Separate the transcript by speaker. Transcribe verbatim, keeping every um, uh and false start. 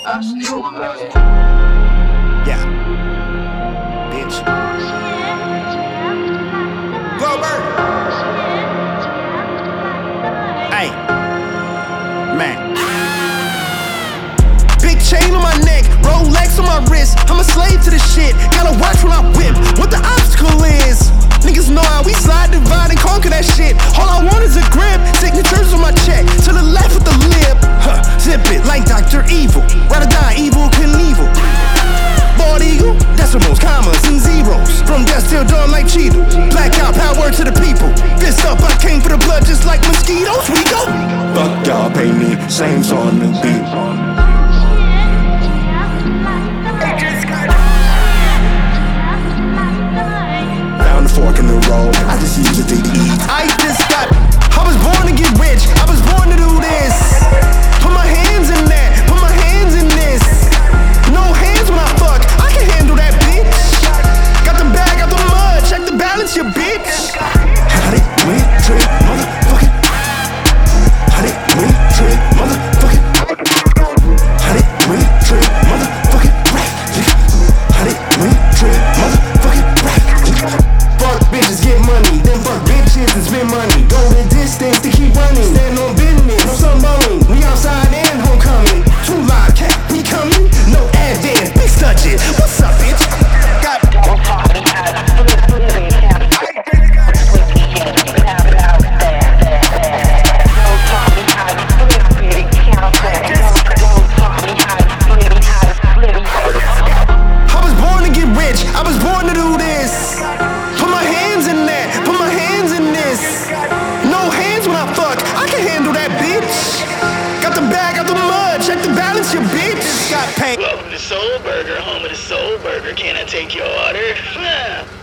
Speaker 1: Yeah, bitch. Go Bird. Hey, man. Big chain on my neck, Rolex on my wrist. I'm a slave to the shit. Gotta watch when I whip. What the obstacle is? Niggas know how we slide, divide, and conquer that shit. All I want is a grip. Signatures on my check. To the left with the lip. Huh, zip it like Doctor Evil. Ride or die, evil Knievel. Bald eagle, decimals, commas, and zeros. From dusk till dawn like Cheeto. Blackout, power to the people. Fist up, I came for the blood just like mosquitoes. We go.
Speaker 2: Fuck y'all, pay me. Same song, new beat. Found a fork in the road. I just use it to eat.
Speaker 1: I just got. I was born to get rich. I was born to do this. Put my hands in that. Put my hands in this. No hands when I fuck. I can handle that, bitch. Got the bag out the mud. Check the balance, you bitch.
Speaker 2: Had it, win, trade, motherfucking. Had it, win, trade, motherfucking. Had it, win, trade, motherfucking. Had it, win, trade, motherfucking.
Speaker 1: Fuck bitches, get money. Then fuck bitches and spend money. Go the distance to keep running. Stand on business. No sunburning. We outside and homecoming. Two live cat, we coming. No advance. Bitch touch it. What's up, bitch? Got. I was born to get rich. I was born to do this. Put my hands in that. Put my hands in this. No hands when I fuck. I can handle that, bitch. Got the bag out the mud. Check the balance, you bitch. Got paid.
Speaker 3: Welcome to Soul Burger, home of the Soul Burger. Can I take your order?